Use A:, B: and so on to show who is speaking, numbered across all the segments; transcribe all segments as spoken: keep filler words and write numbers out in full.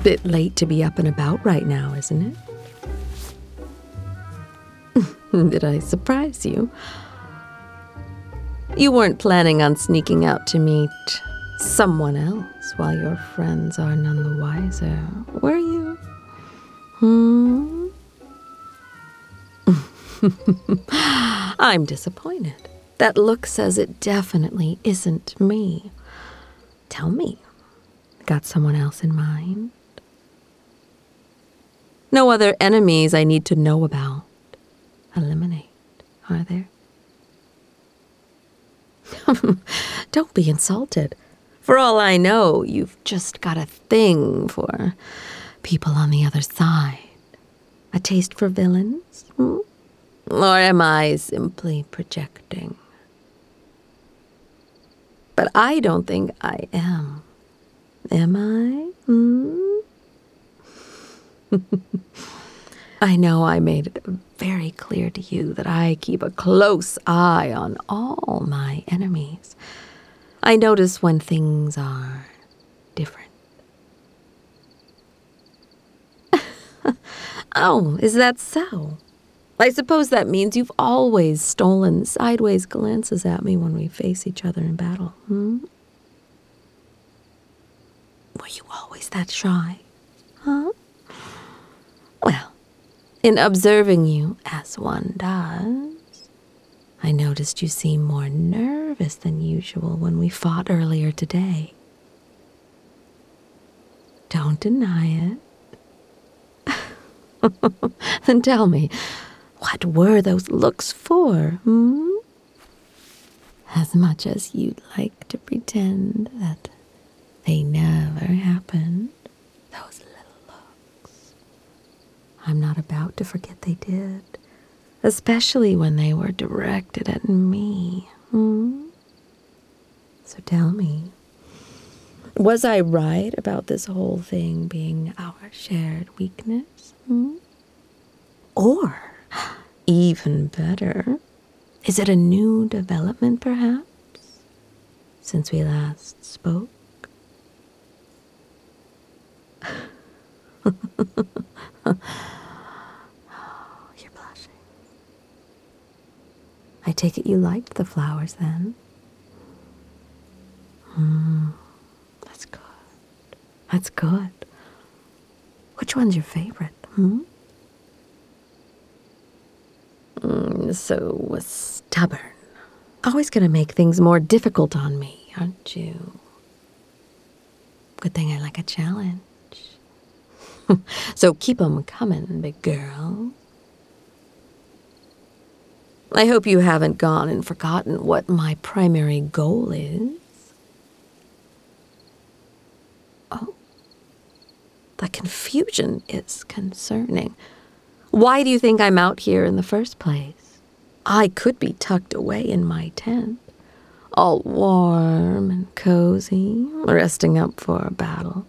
A: Bit late to be up and about right now, isn't it? Did I surprise you? You weren't planning on sneaking out to meet someone else while your friends are none the wiser, were you? Hmm? I'm disappointed. That look says it definitely isn't me. Tell me, got someone else in mind? No other enemies I need to know about, eliminate, are there? Don't be insulted. For all I know, you've just got a thing for people on the other side. A taste for villains? Hmm? Or am I simply projecting? But I don't think I am. Am I? Hmm? I know I made it very clear to you that I keep a close eye on all my enemies. I notice when things are different. Oh, is that so? I suppose that means you've always stolen sideways glances at me when we face each other in battle, hmm? Were you always that shy? Huh? Well, in observing you, as one does, I noticed you seemed more nervous than usual when we fought earlier today. Don't deny it. Then tell me, what were those looks for, hmm? As much as you'd like to pretend that they never happened, those little looks. I'm not about to forget they did, especially when they were directed at me, hmm? So tell me, was I right about this whole thing being our shared weakness, hmm? Or, even better, is it a new development, perhaps, since we last spoke? Oh, you're blushing. I take it you liked the flowers, then? Hmm, that's good. That's good. Which one's your favorite, hmm? Mm, so stubborn. Always gonna make things more difficult on me, aren't you? Good thing I like a challenge. So keep 'em coming, big girl. I hope you haven't gone and forgotten what my primary goal is. Oh, the confusion is concerning. Why do you think I'm out here in the first place? I could be tucked away in my tent, all warm and cozy, resting up for a battle.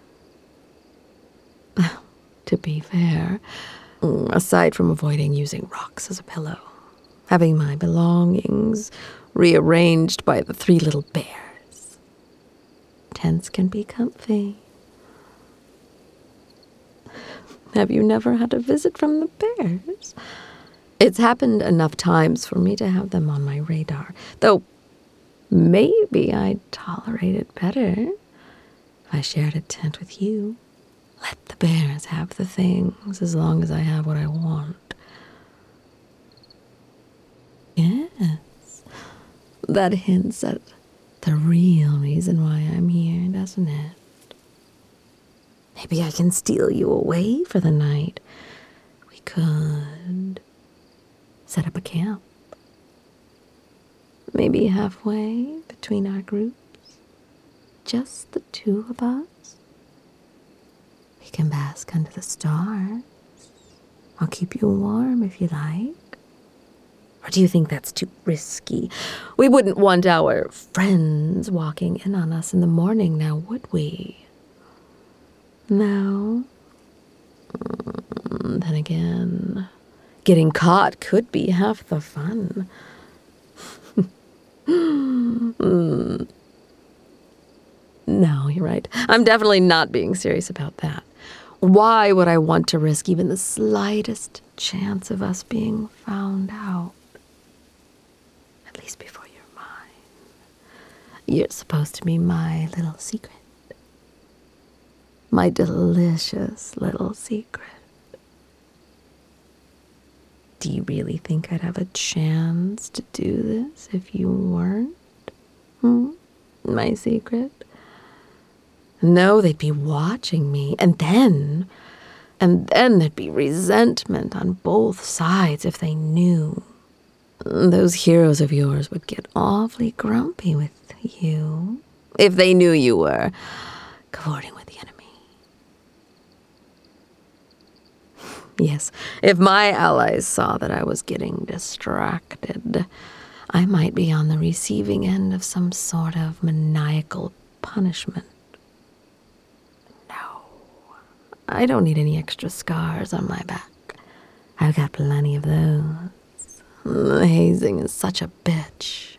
A: To be fair, aside from avoiding using rocks as a pillow, having my belongings rearranged by the three little bears, tents can be comfy. Have you never had a visit from the bears? It's happened enough times for me to have them on my radar, though maybe I'd tolerate it better if I shared a tent with you. Let the bears have the things as long as I have what I want. Yes, that hints at the real reason why I'm here, doesn't it? Maybe I can steal you away for the night. We could set up a camp. Maybe halfway between our groups. Just the two of us. We can bask under the stars. I'll keep you warm if you like. Or do you think that's too risky? We wouldn't want our friends walking in on us in the morning now, would we? No? Mm, then again, getting caught could be half the fun. mm. No, you're right. I'm definitely not being serious about that. Why would I want to risk even the slightest chance of us being found out? At least before you're mine. You're supposed to be my little secret. My delicious little secret. Do you really think I'd have a chance to do this if you weren't? Hmm? My secret? No, they'd be watching me, and then, and then there'd be resentment on both sides if they knew. Those heroes of yours would get awfully grumpy with you if they knew you were cavorting with the enemy. Yes, if my allies saw that I was getting distracted, I might be on the receiving end of some sort of maniacal punishment. No, I don't need any extra scars on my back. I've got plenty of those. Hazing is such a bitch.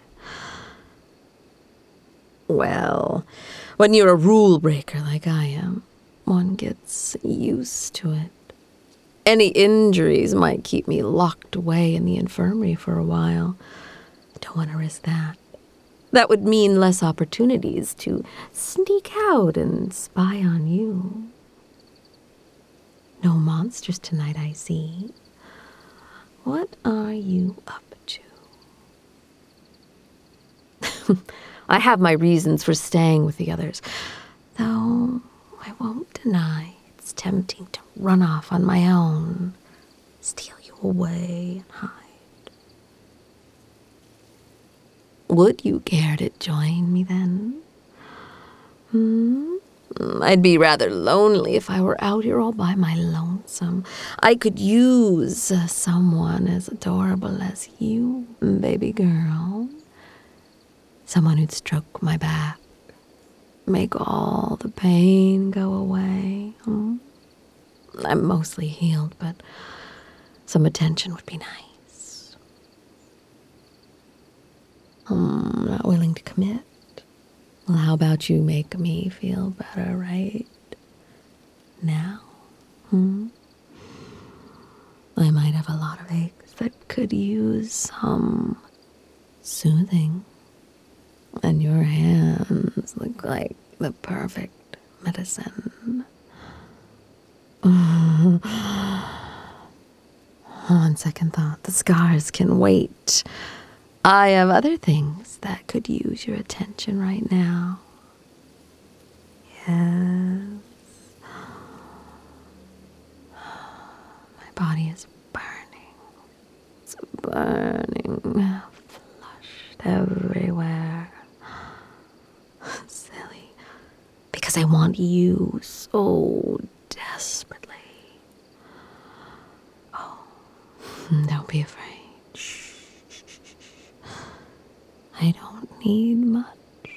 A: Well, when you're a rule breaker like I am, one gets used to it. Any injuries might keep me locked away in the infirmary for a while. I don't want to risk that. That would mean less opportunities to sneak out and spy on you. No monsters tonight, I see. What are you up to? I have my reasons for staying with the others, though I won't deny it's tempting to run off on my own, steal you away and hide. Would you care to join me then? Hmm? I'd be rather lonely if I were out here all by my lonesome. I could use uh, someone as adorable as you, baby girl. Someone who'd stroke my back, make all the pain go away. Hmm? I'm mostly healed, but some attention would be nice. I'm not willing to commit. Well, how about you make me feel better right now? Hmm? I might have a lot of aches that could use some soothing. And your hands look like the perfect medicine. On second thought, the scars can wait. I have other things that could use your attention right now. Yes. My body is burning. It's burning. Flushed everywhere. Silly. Because I want you so desperately. Oh, don't be afraid. Shh. I don't need much.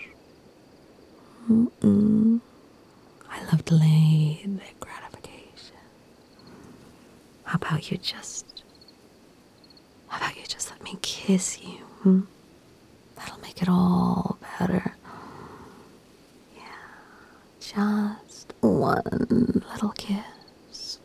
A: Mm-mm. I love delayed gratification. How about you just, how about you just let me kiss you? Hmm? That'll make it all better. Yeah, just one little kiss.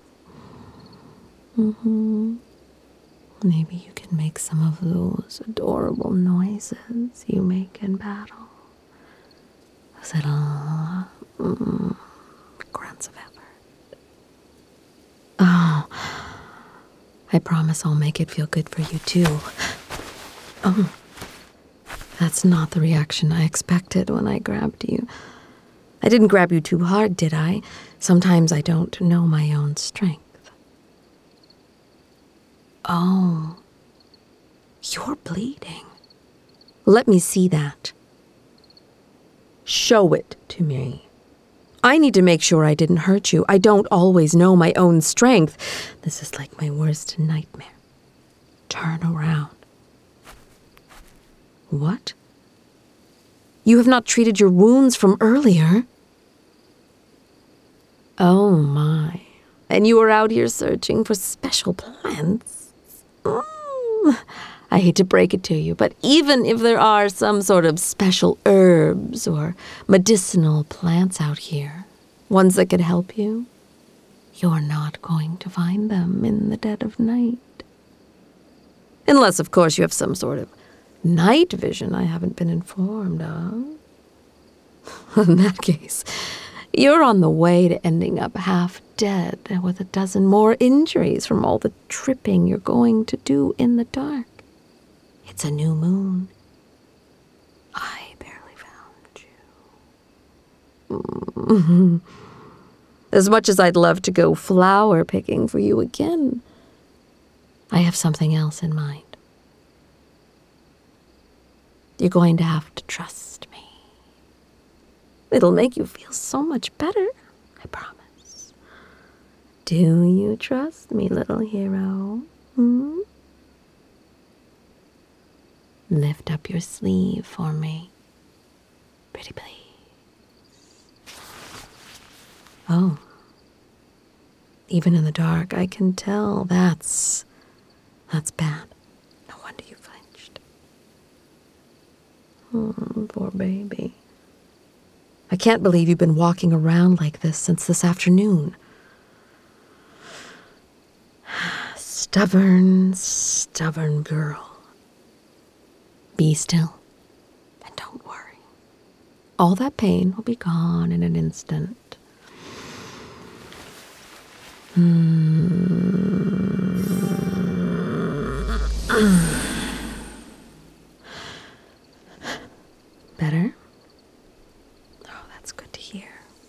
A: Mm-hmm. Maybe you can make some of those adorable noises you make in battle. Those little mm, grunts of effort. Oh, I promise I'll make it feel good for you too. Oh, that's not the reaction I expected when I grabbed you. I didn't grab you too hard, did I? Sometimes I don't know my own strength. Oh, you're bleeding. Let me see that. Show it to me. I need to make sure I didn't hurt you. I don't always know my own strength. This is like my worst nightmare. Turn around. What? You have not treated your wounds from earlier. Oh my. And you were out here searching for special plants? Mm, I hate to break it to you, but even if there are some sort of special herbs or medicinal plants out here, ones that could help you, you're not going to find them in the dead of night. Unless, of course, you have some sort of night vision I haven't been informed of. In that case, you're on the way to ending up half dead with a dozen more injuries from all the tripping you're going to do in the dark. It's a new moon. I barely found you. As much as I'd love to go flower picking for you again, I have something else in mind. You're going to have to trust me. It'll make you feel so much better, I promise. Do you trust me, little hero? Hmm? Lift up your sleeve for me. Pretty please. Oh. Even in the dark, I can tell that's... that's bad. No wonder you flinched. Oh, poor baby. I can't believe you've been walking around like this since this afternoon. Stubborn, stubborn girl. Be still and don't worry. All that pain will be gone in an instant. Better? Oh, that's good to hear.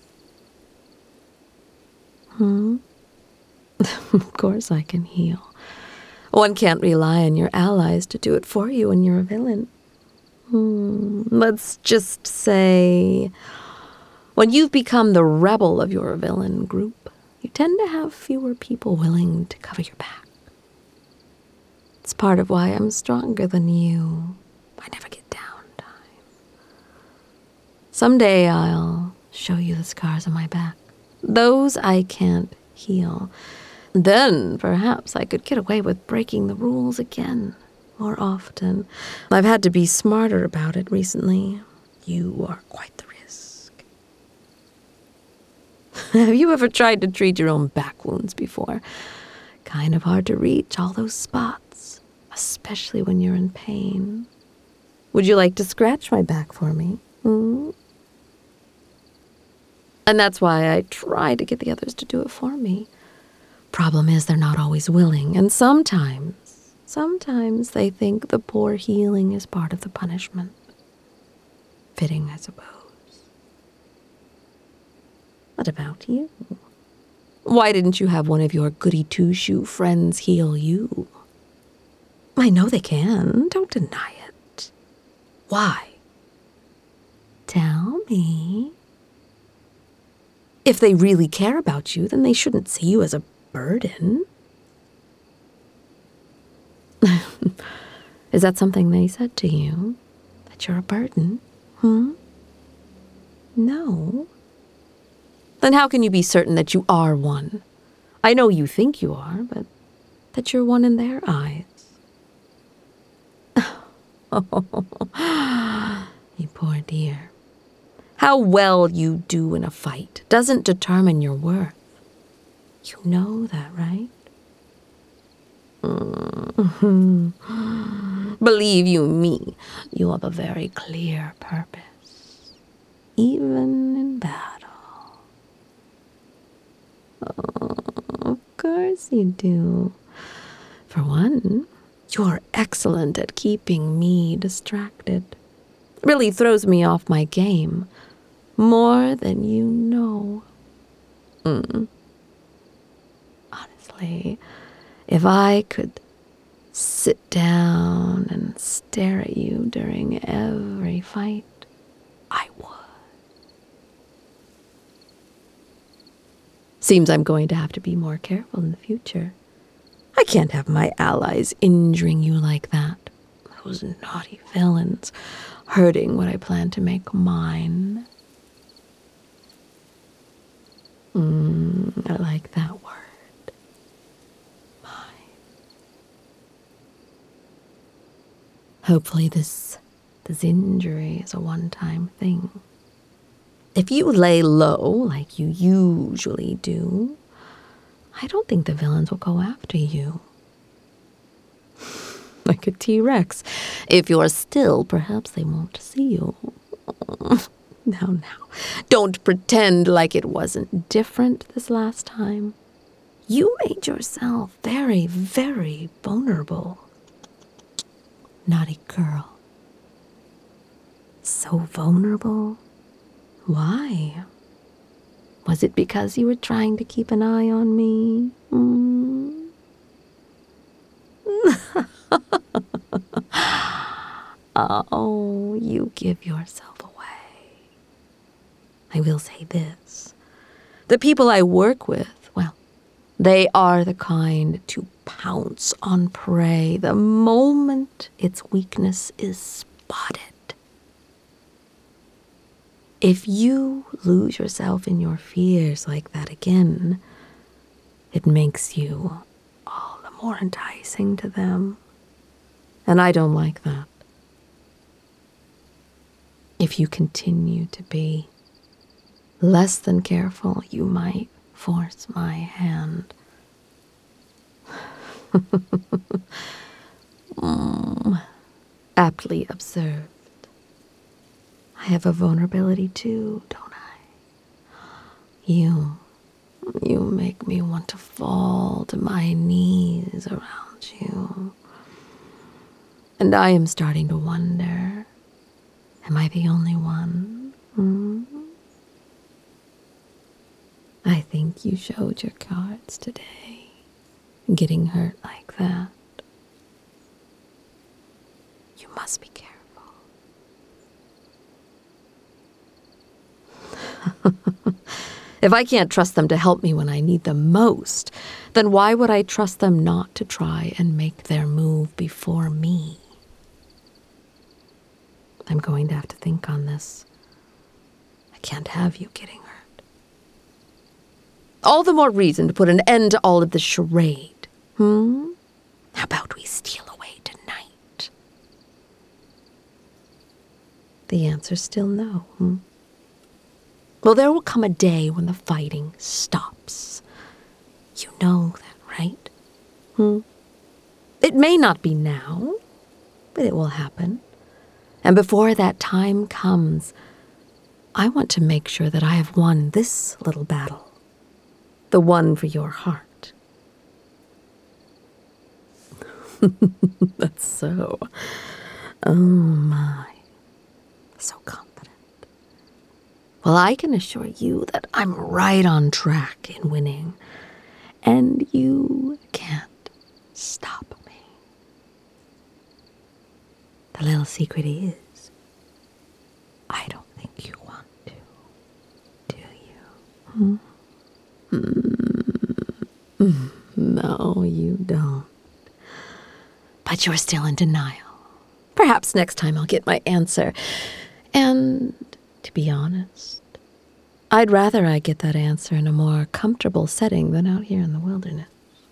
A: Hmm? Of course I can heal. One can't rely on your allies to do it for you when you're a villain. Hmm. Let's just say, when you've become the rebel of your villain group, you tend to have fewer people willing to cover your back. It's part of why I'm stronger than you. I never get downtime. Someday I'll show you the scars on my back. Those I can't heal. Then perhaps I could get away with breaking the rules again more often. I've had to be smarter about it recently. You are quite the risk. Have you ever tried to treat your own back wounds before? Kind of hard to reach all those spots, especially when you're in pain. Would you like to scratch my back for me? Hmm? And that's why I try to get the others to do it for me. Problem is, they're not always willing, and sometimes, sometimes they think the poor healing is part of the punishment. Fitting, I suppose. What about you? Why didn't you have one of your goody-two-shoe friends heal you? I know they can. Don't deny it. Why? Tell me. If they really care about you, then they shouldn't see you as a burden. Is that something they said to you? That you're a burden? Hmm? No. Then how can you be certain that you are one? I know you think you are, but that you're one in their eyes. You poor dear. How well you do in a fight doesn't determine your worth. You know that, right? Mm-hmm. Believe you me, you have a very clear purpose, even in battle. Oh, of course you do. For one, you're excellent at keeping me distracted. Really throws me off my game. More than you know. Mm. Honestly, if I could sit down and stare at you during every fight, I would. Seems I'm going to have to be more careful in the future. I can't have my allies injuring you like that. Those naughty villains hurting what I plan to make mine. Mm, I like that word. Mine. Hopefully this, this injury is a one-time thing. If you lay low like you usually do, I don't think the villains will go after you. Like a T-Rex. If you're still, perhaps they won't see you. Now, now, don't pretend like it wasn't different this last time. You made yourself very, very vulnerable. Naughty girl. So vulnerable? Why? Was it because you were trying to keep an eye on me? Mm. Oh, you give yourself away. I will say this. The people I work with, well, they are the kind to pounce on prey the moment its weakness is spotted. If you lose yourself in your fears like that again, it makes you all the more enticing to them. And I don't like that. If you continue to be less than careful, you might force my hand. mm, aptly observed. I have a vulnerability too, don't I? You, you make me want to fall to my knees around you. And I am starting to wonder, am I the only one? Hmm? I think you showed your cards today, getting hurt like that. You must be careful. If I can't trust them to help me when I need them most, then why would I trust them not to try and make their move before me? I'm going to have to think on this. I can't have you getting hurt. All the more reason to put an end to all of this charade. Hmm? How about we steal away tonight? The answer's still no, hmm? Well, there will come a day when the fighting stops. You know that, right? Hmm? It may not be now, but it will happen. And before that time comes, I want to make sure that I have won this little battle. The one for your heart. That's so... Oh my. So confident. Well, I can assure you that I'm right on track in winning. And you can't stop me. The little secret is, I don't think you want to, do you? Hmm? Mm, no, you don't. But you're still in denial. Perhaps next time I'll get my answer. And to be honest, I'd rather I get that answer in a more comfortable setting than out here in the wilderness.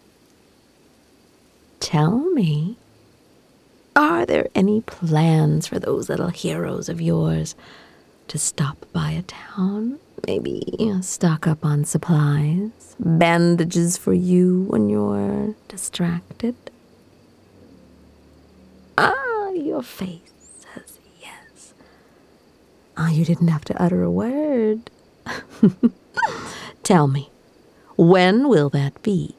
A: Tell me, are there any plans for those little heroes of yours to stop by a town? Maybe stock up on supplies, bandages for you when you're distracted? Ah, your face says yes. Ah, you didn't have to utter a word. Tell me, when will that be?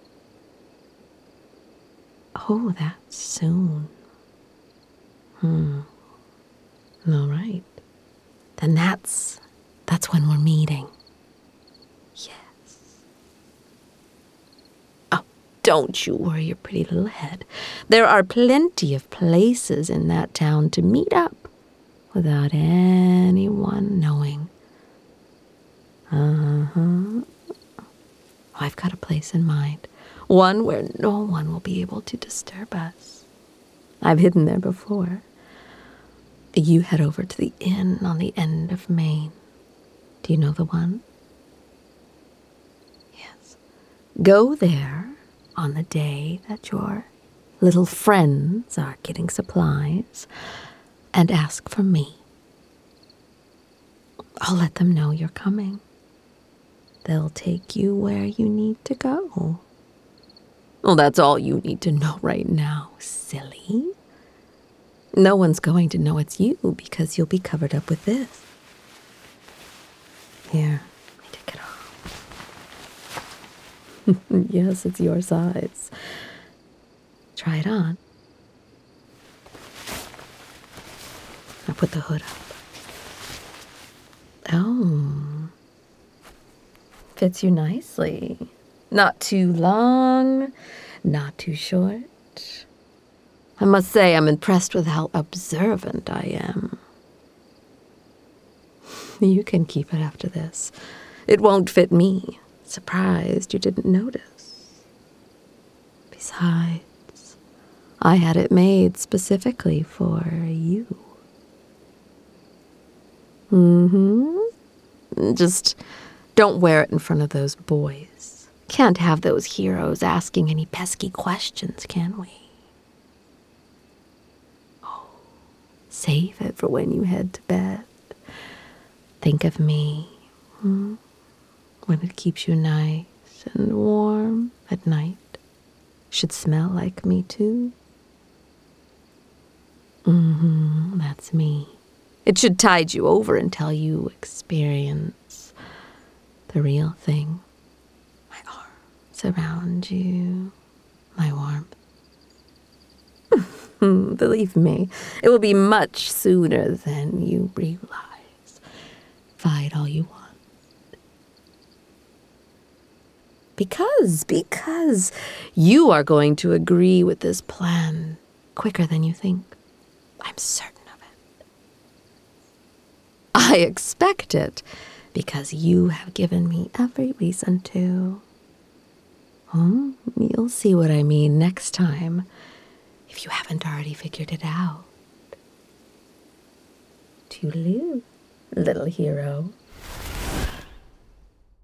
A: Oh, that's soon. Hmm. All right. Then that's, that's when we're meeting. Yes. Oh, don't you worry your pretty little head. There are plenty of places in that town to meet up without anyone knowing. Uh-huh. I've got a place in mind. One where no one will be able to disturb us. I've hidden there before. You head over to the inn on the end of Maine. Do you know the one? Yes. Go there on the day that you're little friends are getting supplies and ask for me, I'll let them know you're coming. They'll take you where you need to go. Well, that's all you need to know right now, silly. No one's going to know it's you because you'll be covered up with this. Here, let me take it off. Yes, it's your size. Try it on. Now put the hood up. Oh. Fits you nicely. Not too long, not too short. I must say I'm impressed with how observant I am. You can keep it after this. It won't fit me. Surprised you didn't notice. Besides, I had it made specifically for you. Mm-hmm. Just don't wear it in front of those boys. Can't have those heroes asking any pesky questions, can we? Oh, save it for when you head to bed. Think of me, hmm? When it keeps you nice and warm at night. Should smell like me too. Mm-hmm, that's me. It should tide you over until you experience the real thing. My arms around you, my warmth. Believe me, it will be much sooner than you realize. Fight all you want. Because, because you are going to agree with this plan quicker than you think. I'm certain of it. I expect it because you have given me every reason to. Hmm? You'll see what I mean next time, if you haven't already figured it out. Toodaloo, little hero.